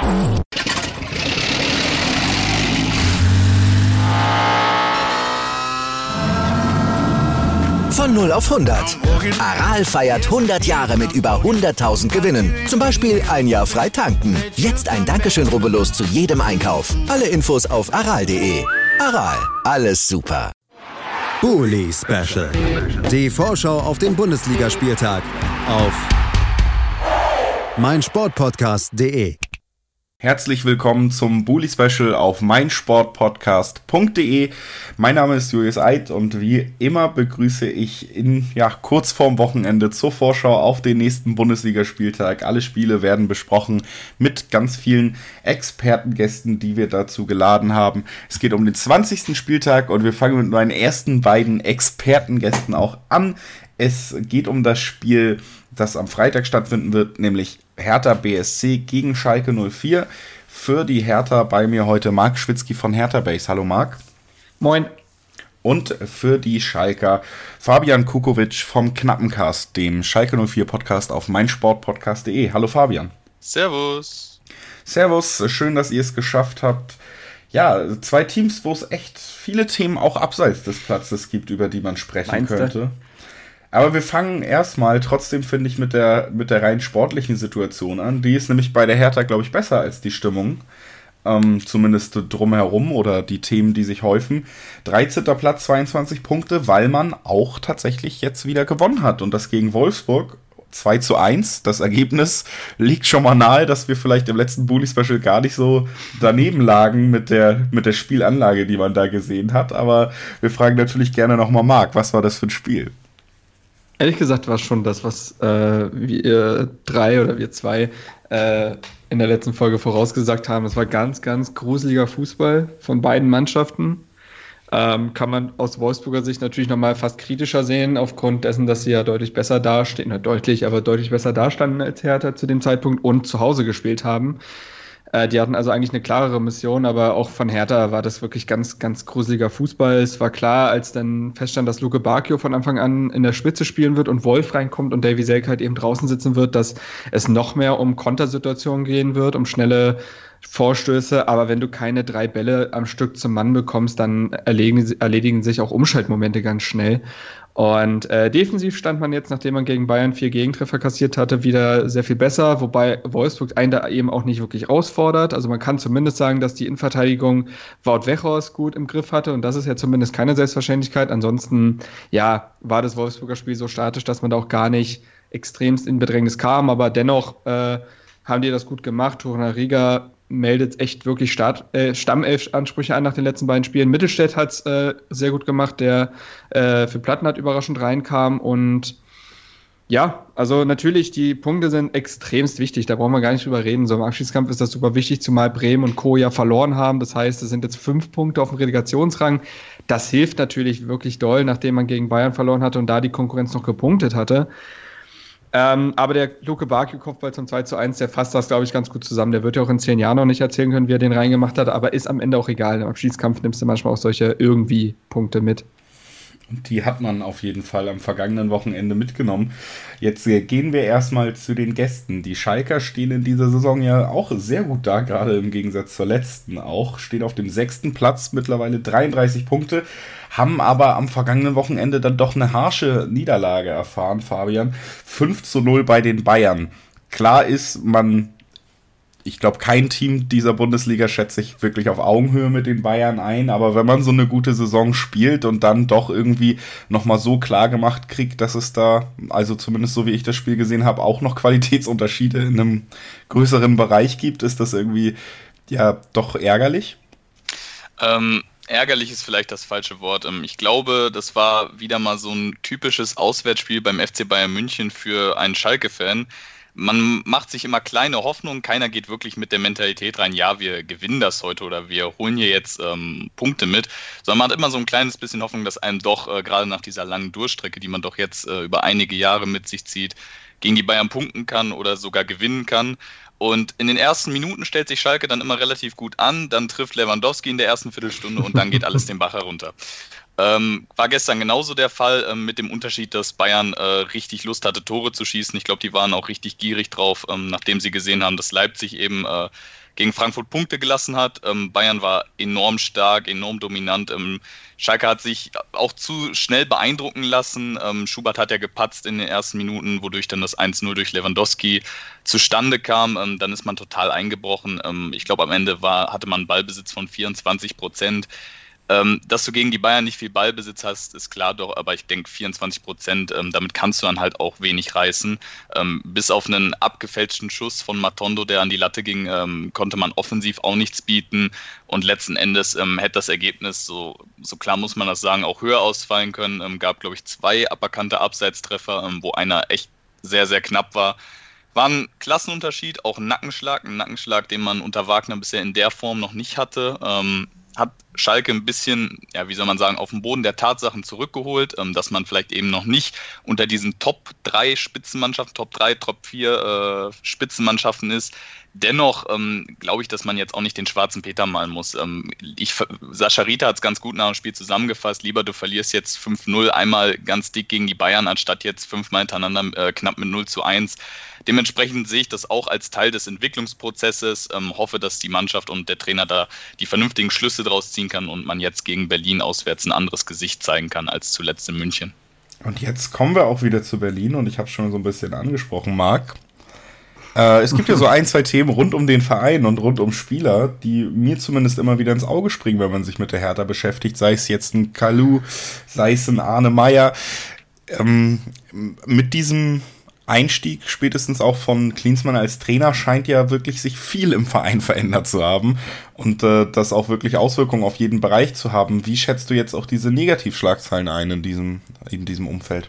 Von 0 auf 100. Aral feiert 100 Jahre mit über 100.000 Gewinnen. Zum Beispiel ein Jahr frei tanken. Jetzt ein Dankeschön, rubbellos zu jedem Einkauf. Alle Infos auf aral.de. Aral, alles super. Bully Special. Die Vorschau auf den Bundesligaspieltag auf meinsportpodcast.de. Herzlich willkommen zum Bully Special auf meinsportpodcast.de. Mein Name ist Julius Eid und wie immer begrüße ich kurz vorm Wochenende zur Vorschau auf den nächsten Bundesligaspieltag. Alle Spiele werden besprochen mit ganz vielen Expertengästen, die wir dazu geladen haben. Es geht um den 20. Spieltag und wir fangen mit meinen ersten beiden Expertengästen auch an. Es geht um das Spiel, das am Freitag stattfinden wird, nämlich Hertha BSC gegen Schalke 04. Für die Hertha bei mir heute Marc Schwitzky von Hertha Base. Hallo Marc. Moin. Und für die Schalker Fabian Kukovic vom Knappencast, dem Schalke 04 Podcast auf meinsportpodcast.de. Hallo Fabian. Servus. Servus, schön, dass ihr es geschafft habt. Ja, zwei Teams, wo es echt viele Themen auch abseits des Platzes gibt, über die man sprechen könnte. Aber wir fangen erstmal trotzdem, finde ich, mit der rein sportlichen Situation an. Die ist nämlich bei der Hertha, glaube ich, besser als die Stimmung. Zumindest drumherum oder die Themen, die sich häufen. 13. Platz, 22 Punkte, weil man auch tatsächlich jetzt wieder gewonnen hat. Und das gegen Wolfsburg 2:1. Das Ergebnis liegt schon mal nahe, dass wir vielleicht im letzten Bully-Special gar nicht so daneben lagen mit der Spielanlage, die man da gesehen hat. Aber wir fragen natürlich gerne nochmal Marc, was war das für ein Spiel? Ehrlich gesagt war es schon das, was wir drei oder wir zwei in der letzten Folge vorausgesagt haben. Es war ganz, ganz gruseliger Fußball von beiden Mannschaften. Kann man aus Wolfsburger Sicht natürlich nochmal fast kritischer sehen, aufgrund dessen, dass sie ja deutlich besser dastehen, deutlich besser dastanden als Hertha zu dem Zeitpunkt und zu Hause gespielt haben. Die hatten also eigentlich eine klarere Mission, aber auch von Hertha war das wirklich ganz, ganz gruseliger Fußball. Es war klar, als dann feststand, dass Luke Bacchio von Anfang an in der Spitze spielen wird und Wolf reinkommt und Davy Selke halt eben draußen sitzen wird, dass es noch mehr um Kontersituationen gehen wird, um schnelle Vorstöße. Aber wenn du keine 3 Bälle am Stück zum Mann bekommst, dann erledigen sich auch Umschaltmomente ganz schnell. Und defensiv stand man jetzt, nachdem man gegen Bayern 4 Gegentreffer kassiert hatte, wieder sehr viel besser, wobei Wolfsburg einen da eben auch nicht wirklich herausfordert. Also man kann zumindest sagen, dass die Innenverteidigung Wout Weghorst gut im Griff hatte und das ist ja zumindest keine Selbstverständlichkeit. Ansonsten, ja, war das Wolfsburger Spiel so statisch, dass man da auch gar nicht extremst in Bedrängnis kam, aber dennoch haben die das gut gemacht. Torunariga meldet echt wirklich Stammelf-Ansprüche an nach den letzten beiden Spielen. Mittelstädt hat es sehr gut gemacht, der für Plattenhardt überraschend reinkam. Und ja, also natürlich, die Punkte sind extremst wichtig, da brauchen wir gar nicht drüber reden. So im Abschiedskampf ist das super wichtig, zumal Bremen und Co. ja verloren haben. Das heißt, es sind jetzt 5 Punkte auf dem Relegationsrang. Das hilft natürlich wirklich doll, nachdem man gegen Bayern verloren hatte und da die Konkurrenz noch gepunktet hatte. Aber der Luke Bacchio-Kopfball zum 2:1, der fasst das, glaube ich, ganz gut zusammen. Der wird ja auch in 10 Jahren noch nicht erzählen können, wie er den reingemacht hat, aber ist am Ende auch egal. Im Abschiedskampf nimmst du manchmal auch solche irgendwie Punkte mit. Und die hat man auf jeden Fall am vergangenen Wochenende mitgenommen. Jetzt gehen wir erstmal zu den Gästen. Die Schalker stehen in dieser Saison ja auch sehr gut da, gerade im Gegensatz zur letzten auch. Stehen auf dem 6. Platz, mittlerweile 33 Punkte, haben aber am vergangenen Wochenende dann doch eine harsche Niederlage erfahren, Fabian. 5:0 bei den Bayern. Klar ist, ich glaube, kein Team dieser Bundesliga schätzt sich wirklich auf Augenhöhe mit den Bayern ein, aber wenn man so eine gute Saison spielt und dann doch irgendwie nochmal so klar gemacht kriegt, dass es da, also zumindest so wie ich das Spiel gesehen habe, auch noch Qualitätsunterschiede in einem größeren Bereich gibt, ist das irgendwie ja doch ärgerlich? Ärgerlich ist vielleicht das falsche Wort. Ich glaube, das war wieder mal so ein typisches Auswärtsspiel beim FC Bayern München für einen Schalke-Fan. Man macht sich immer kleine Hoffnungen, keiner geht wirklich mit der Mentalität rein, ja, wir gewinnen das heute oder wir holen hier jetzt Punkte mit, sondern man hat immer so ein kleines bisschen Hoffnung, dass einem doch gerade nach dieser langen Durchstrecke, die man doch jetzt über einige Jahre mit sich zieht, gegen die Bayern punkten kann oder sogar gewinnen kann. Und in den ersten Minuten stellt sich Schalke dann immer relativ gut an, dann trifft Lewandowski in der ersten Viertelstunde und dann geht alles den Bach herunter. War gestern genauso der Fall, mit dem Unterschied, dass Bayern richtig Lust hatte, Tore zu schießen. Ich glaube, die waren auch richtig gierig drauf, nachdem sie gesehen haben, dass Leipzig eben gegen Frankfurt Punkte gelassen hat. Bayern war enorm stark, enorm dominant. Schalke hat sich auch zu schnell beeindrucken lassen. Schubert hat ja gepatzt in den ersten Minuten, wodurch dann das 1-0 durch Lewandowski zustande kam. Dann ist man total eingebrochen. Ich glaube, am Ende hatte man einen Ballbesitz von 24%. Dass du gegen die Bayern nicht viel Ballbesitz hast, ist klar doch, aber ich denke 24%, damit kannst du dann halt auch wenig reißen. Bis auf einen abgefälschten Schuss von Matondo, der an die Latte ging, konnte man offensiv auch nichts bieten und letzten Endes hätte das Ergebnis, so klar muss man das sagen, auch höher ausfallen können. Gab, glaube ich, 2 aberkannte Abseitstreffer, wo einer echt sehr, sehr knapp war. War ein Klassenunterschied, auch ein Nackenschlag, den man unter Wagner bisher in der Form noch nicht hatte. Hat Schalke ein bisschen, ja, wie soll man sagen, auf den Boden der Tatsachen zurückgeholt, dass man vielleicht eben noch nicht unter diesen Top 3 Spitzenmannschaften, Top 3, Top 4 Spitzenmannschaften ist. Dennoch glaube ich, dass man jetzt auch nicht den schwarzen Peter malen muss. Sascha Rita hat es ganz gut nach dem Spiel zusammengefasst. Lieber du verlierst jetzt 5-0 einmal ganz dick gegen die Bayern, anstatt jetzt 5-mal hintereinander knapp mit 0-1. Dementsprechend sehe ich das auch als Teil des Entwicklungsprozesses. Hoffe, dass die Mannschaft und der Trainer da die vernünftigen Schlüsse draus ziehen kann und man jetzt gegen Berlin auswärts ein anderes Gesicht zeigen kann als zuletzt in München. Und jetzt kommen wir auch wieder zu Berlin und ich habe schon so ein bisschen angesprochen, Marc. Es gibt ja so 1, 2 Themen rund um den Verein und rund um Spieler, die mir zumindest immer wieder ins Auge springen, wenn man sich mit der Hertha beschäftigt. Sei es jetzt ein Kalou, sei es ein Arne Meyer. Mit diesem Einstieg spätestens auch von Klinsmann als Trainer scheint ja wirklich sich viel im Verein verändert zu haben und das auch wirklich Auswirkungen auf jeden Bereich zu haben. Wie schätzt du jetzt auch diese Negativschlagzeilen ein in diesem Umfeld?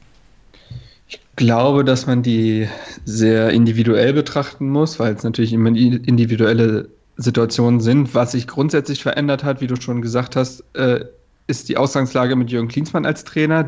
Ich glaube, dass man die sehr individuell betrachten muss, weil es natürlich immer individuelle Situationen sind. Was sich grundsätzlich verändert hat, wie du schon gesagt hast, ist die Ausgangslage mit Jürgen Klinsmann als Trainer,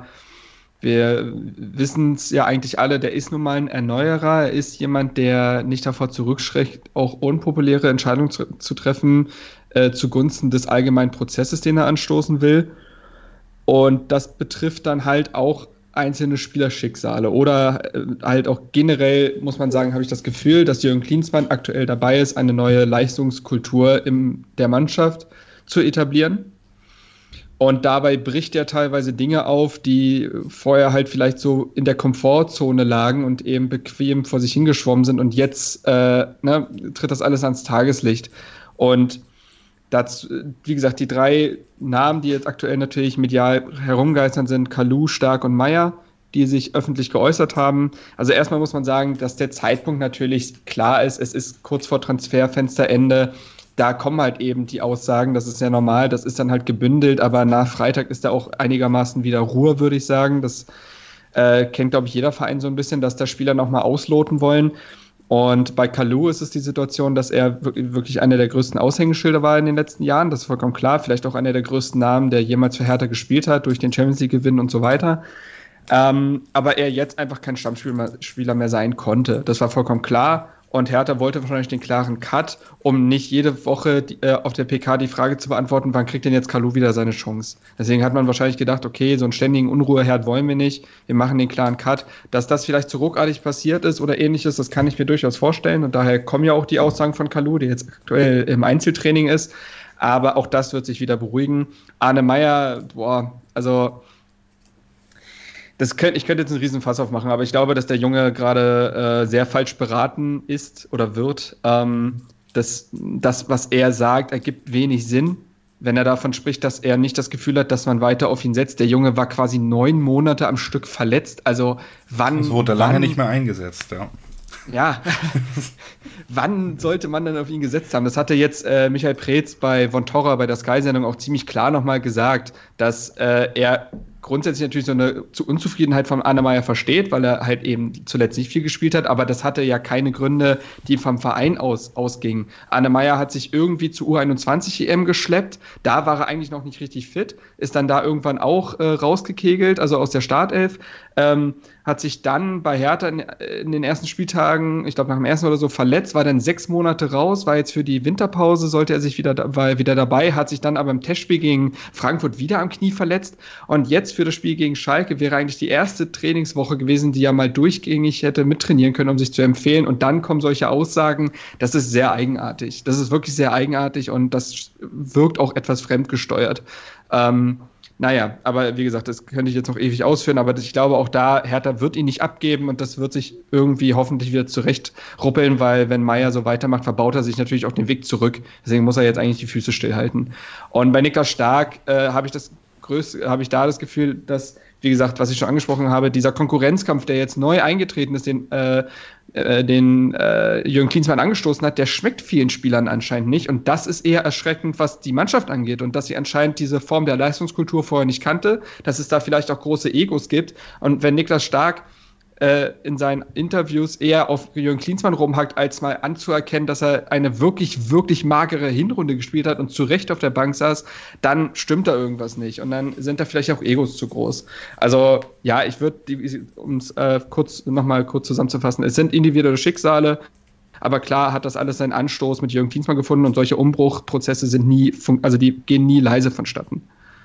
wir wissen es ja eigentlich alle, der ist nun mal ein Erneuerer. Er ist jemand, der nicht davor zurückschreckt, auch unpopuläre Entscheidungen zu treffen, zugunsten des allgemeinen Prozesses, den er anstoßen will. Und das betrifft dann halt auch einzelne Spielerschicksale. Oder halt auch generell, muss man sagen, habe ich das Gefühl, dass Jürgen Klinsmann aktuell dabei ist, eine neue Leistungskultur der Mannschaft zu etablieren. Und dabei bricht er teilweise Dinge auf, die vorher halt vielleicht so in der Komfortzone lagen und eben bequem vor sich hingeschwommen sind. Und jetzt tritt das alles ans Tageslicht. Und dazu, wie gesagt, die 3 Namen, die jetzt aktuell natürlich medial herumgeistern sind, Kalou, Stark und Meyer, die sich öffentlich geäußert haben. Also erstmal muss man sagen, dass der Zeitpunkt natürlich klar ist. Es ist kurz vor Transferfensterende. Da kommen halt eben die Aussagen, das ist ja normal, das ist dann halt gebündelt, aber nach Freitag ist da auch einigermaßen wieder Ruhe, würde ich sagen. Das kennt, glaube ich, jeder Verein so ein bisschen, dass da Spieler nochmal ausloten wollen. Und bei Kalou ist es die Situation, dass er wirklich einer der größten Aushängeschilder war in den letzten Jahren. Das ist vollkommen klar. Vielleicht auch einer der größten Namen, der jemals für Hertha gespielt hat, durch den Champions-League-Gewinn und so weiter. Aber er jetzt einfach kein Stammspieler mehr sein konnte. Das war vollkommen klar. Und Hertha wollte wahrscheinlich den klaren Cut, um nicht jede Woche auf der PK die Frage zu beantworten, wann kriegt denn jetzt Kalou wieder seine Chance? Deswegen hat man wahrscheinlich gedacht, okay, so einen ständigen Unruheherd wollen wir nicht, wir machen den klaren Cut. Dass das vielleicht so ruckartig passiert ist oder ähnliches, das kann ich mir durchaus vorstellen. Und daher kommen ja auch die Aussagen von Kalou, der jetzt aktuell im Einzeltraining ist. Aber auch das wird sich wieder beruhigen. Arne Meyer, ich könnte jetzt einen riesen Fass aufmachen, aber ich glaube, dass der Junge gerade sehr falsch beraten ist oder wird. Das, was er sagt, ergibt wenig Sinn, wenn er davon spricht, dass er nicht das Gefühl hat, dass man weiter auf ihn setzt. Der Junge war quasi 9 Monate am Stück verletzt. Also Das wurde lange nicht mehr eingesetzt, ja. Ja, wann sollte man denn auf ihn gesetzt haben? Das hatte jetzt Michael Preetz bei Von Torra bei der Sky-Sendung auch ziemlich klar nochmal gesagt, dass er grundsätzlich natürlich so eine Unzufriedenheit von Annemeyer versteht, weil er halt eben zuletzt nicht viel gespielt hat, aber das hatte ja keine Gründe, die vom Verein ausgingen. Annemeyer hat sich irgendwie zu U21-EM geschleppt, da war er eigentlich noch nicht richtig fit, ist dann da irgendwann auch rausgekegelt, also aus der Startelf, hat sich dann bei Hertha in den ersten Spieltagen, ich glaube nach dem ersten oder so, verletzt, war dann 6 Monate raus, war jetzt für die Winterpause, war wieder dabei, hat sich dann aber im Testspiel gegen Frankfurt wieder am Knie verletzt und jetzt für das Spiel gegen Schalke wäre eigentlich die erste Trainingswoche gewesen, die er mal durchgängig hätte mittrainieren können, um sich zu empfehlen, und dann kommen solche Aussagen, das ist sehr eigenartig. Das ist wirklich sehr eigenartig und das wirkt auch etwas fremdgesteuert. Naja, aber wie gesagt, das könnte ich jetzt noch ewig ausführen, aber ich glaube auch da, Hertha wird ihn nicht abgeben und das wird sich irgendwie hoffentlich wieder zurechtruppeln, weil wenn Meier so weitermacht, verbaut er sich natürlich auch den Weg zurück. Deswegen muss er jetzt eigentlich die Füße stillhalten. Und bei Niklas Stark habe ich da das Gefühl, dass, wie gesagt, was ich schon angesprochen habe, dieser Konkurrenzkampf, der jetzt neu eingetreten ist, den Jürgen Klinsmann angestoßen hat, der schmeckt vielen Spielern anscheinend nicht. Und das ist eher erschreckend, was die Mannschaft angeht. Und dass sie anscheinend diese Form der Leistungskultur vorher nicht kannte, dass es da vielleicht auch große Egos gibt. Und wenn Niklas Stark in seinen Interviews eher auf Jürgen Klinsmann rumhackt, als mal anzuerkennen, dass er eine wirklich, wirklich magere Hinrunde gespielt hat und zu Recht auf der Bank saß, dann stimmt da irgendwas nicht. Und dann sind da vielleicht auch Egos zu groß. Also ja, ich würde, um es kurz zusammenzufassen, es sind individuelle Schicksale, aber klar hat das alles seinen Anstoß mit Jürgen Klinsmann gefunden und solche Umbruchprozesse die gehen nie leise vonstatten.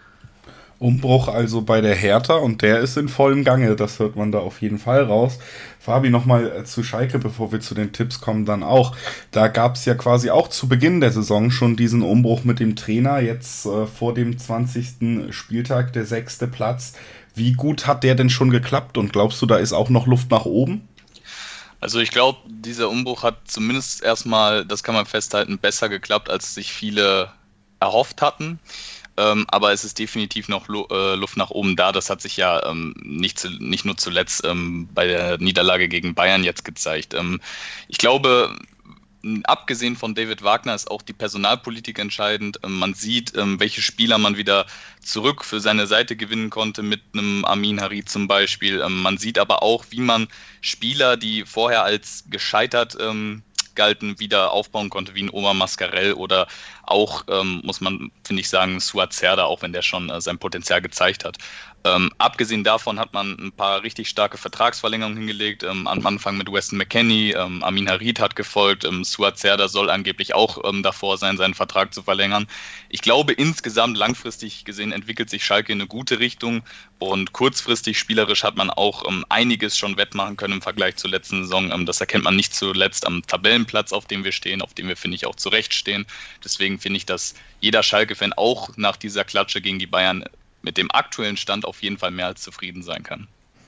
Umbruch also bei der Hertha und der ist in vollem Gange, das hört man da auf jeden Fall raus. Fabi, nochmal zu Schalke, bevor wir zu den Tipps kommen, dann auch. Da gab es ja quasi auch zu Beginn der Saison schon diesen Umbruch mit dem Trainer, jetzt vor dem 20. Spieltag der 6. Platz. Wie gut hat der denn schon geklappt und glaubst du, da ist auch noch Luft nach oben? Also ich glaube, dieser Umbruch hat zumindest erstmal, das kann man festhalten, besser geklappt, als sich viele erhofft hatten. Aber es ist definitiv noch Luft nach oben da. Das hat sich ja nicht nur zuletzt bei der Niederlage gegen Bayern jetzt gezeigt. Ich glaube, abgesehen von David Wagner ist auch die Personalpolitik entscheidend. Man sieht, welche Spieler man wieder zurück für seine Seite gewinnen konnte, mit einem Amin Harit zum Beispiel. Man sieht aber auch, wie man Spieler, die vorher als gescheitert galten, wieder aufbauen konnte, wie ein Omar Mascarell oder auch, muss man, finde ich sagen, Suat Serdar, auch wenn der schon sein Potenzial gezeigt hat. Abgesehen davon hat man ein paar richtig starke Vertragsverlängerungen hingelegt, am Anfang mit Weston McKennie, Amin Harit hat gefolgt, Suat Serdar soll angeblich auch davor sein, seinen Vertrag zu verlängern. Ich glaube, insgesamt langfristig gesehen entwickelt sich Schalke in eine gute Richtung und kurzfristig spielerisch hat man auch einiges schon wettmachen können im Vergleich zur letzten Saison. Das erkennt man nicht zuletzt am Tabellenplatz, auf dem wir stehen, auf dem wir, finde ich, auch zu Recht stehen. Deswegen finde ich, dass jeder Schalke-Fan auch nach dieser Klatsche gegen die Bayern mit dem aktuellen Stand auf jeden Fall mehr als zufrieden sein kann.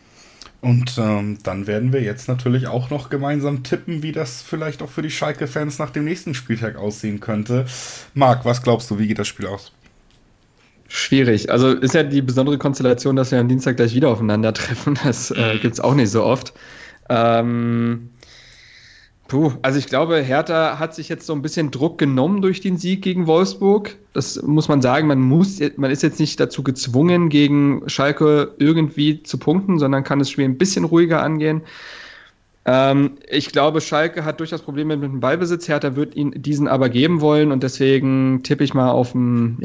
Und dann werden wir jetzt natürlich auch noch gemeinsam tippen, wie das vielleicht auch für die Schalke-Fans nach dem nächsten Spieltag aussehen könnte. Marc, was glaubst du, wie geht das Spiel aus? Schwierig. Also ist ja die besondere Konstellation, dass wir am Dienstag gleich wieder aufeinandertreffen. Das gibt es auch nicht so oft. Also ich glaube, Hertha hat sich jetzt so ein bisschen Druck genommen durch den Sieg gegen Wolfsburg. Das muss man sagen. Man ist jetzt nicht dazu gezwungen, gegen Schalke irgendwie zu punkten, sondern kann das Spiel ein bisschen ruhiger angehen. Ich glaube, Schalke hat durchaus Probleme mit dem Ballbesitz. Hertha wird ihn diesen aber geben wollen und deswegen tippe ich mal auf ein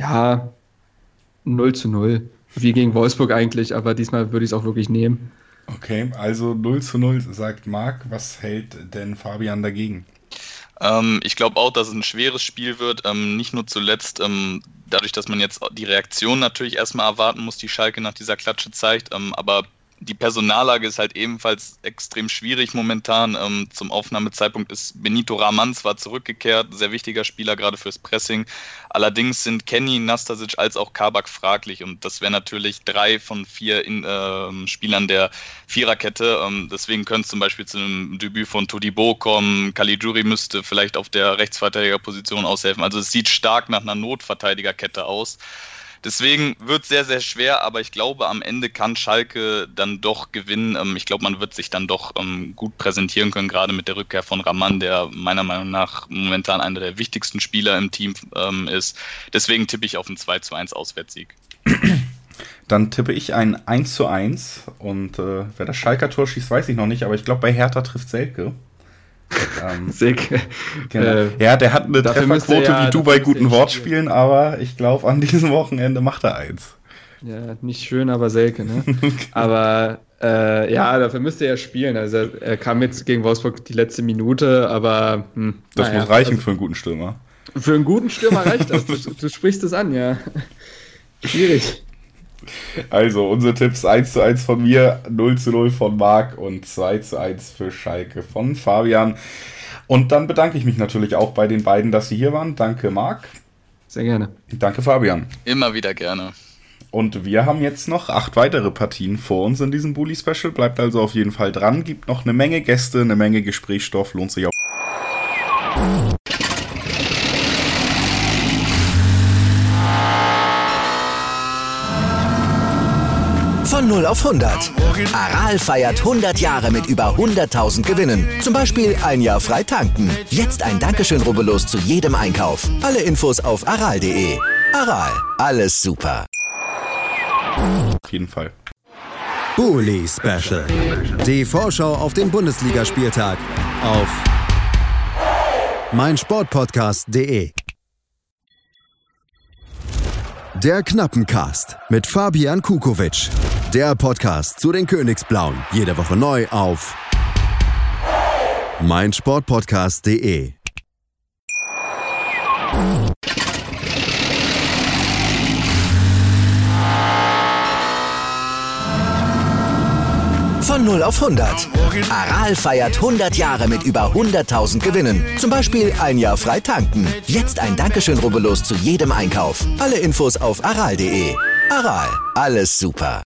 0:0. Wie gegen Wolfsburg eigentlich, aber diesmal würde ich es auch wirklich nehmen. Okay, also 0:0 sagt Marc. Was hält denn Fabian dagegen? Ich glaube auch, dass es ein schweres Spiel wird. Nicht nur zuletzt dadurch, dass man jetzt die Reaktion natürlich erstmal erwarten muss, die Schalke nach dieser Klatsche zeigt. Aber die Personallage ist halt ebenfalls extrem schwierig momentan. Zum Aufnahmezeitpunkt ist Benito Rahman zwar zurückgekehrt, sehr wichtiger Spieler gerade fürs Pressing. Allerdings sind Kenny, Nastasic als auch Kabak fraglich und das wären natürlich 3 von 4 Spielern der Viererkette. Deswegen könnte es zum Beispiel zu einem Debüt von Todibo kommen. Caligiuri müsste vielleicht auf der Rechtsverteidigerposition aushelfen. Also es sieht stark nach einer Notverteidigerkette aus. Deswegen wird es sehr, sehr schwer, aber ich glaube, am Ende kann Schalke dann doch gewinnen. Ich glaube, man wird sich dann doch gut präsentieren können, gerade mit der Rückkehr von Rahman, der meiner Meinung nach momentan einer der wichtigsten Spieler im Team ist. Deswegen tippe ich auf einen 2:1 Auswärtssieg. Dann tippe ich ein 1:1 und wer das Schalker Tor schießt, weiß ich noch nicht, aber ich glaube, bei Hertha trifft Selke. Selke. Genau. Ja, der hat eine Trefferquote wie du bei guten Wortspielen, aber ich glaube, an diesem Wochenende macht er 1. Ja, nicht schön, aber Selke, ne? Aber dafür müsste er spielen. Also er kam jetzt gegen Wolfsburg die letzte Minute, aber das muss reichen für einen guten Stürmer. Für einen guten Stürmer reicht das. Du sprichst es an, ja. Schwierig. Also, unsere Tipps 1:1 von mir, 0:0 von Marc und 2:1 für Schalke von Fabian. Und dann bedanke ich mich natürlich auch bei den beiden, dass sie hier waren. Danke, Marc. Sehr gerne. Danke, Fabian. Immer wieder gerne. Und wir haben jetzt noch 8 weitere Partien vor uns in diesem Bully-Special. Bleibt also auf jeden Fall dran. Gibt noch eine Menge Gäste, eine Menge Gesprächsstoff. Lohnt sich auch. Von 0 auf 100. Aral feiert 100 Jahre mit über 100.000 Gewinnen. Zum Beispiel ein Jahr frei tanken. Jetzt ein Dankeschön, rubbellos zu jedem Einkauf. Alle Infos auf aral.de. Aral, alles super. Auf jeden Fall. Bully Special. Die Vorschau auf den Bundesligaspieltag auf meinsportpodcast.de. Der Knappencast mit Fabian Kukovic. Der Podcast zu den Königsblauen. Jede Woche neu auf meinsportpodcast.de. Von 0 auf 100. Aral feiert 100 Jahre mit über 100.000 Gewinnen. Zum Beispiel ein Jahr frei tanken. Jetzt ein Dankeschön, rubbellos zu jedem Einkauf. Alle Infos auf aral.de. Aral, alles super.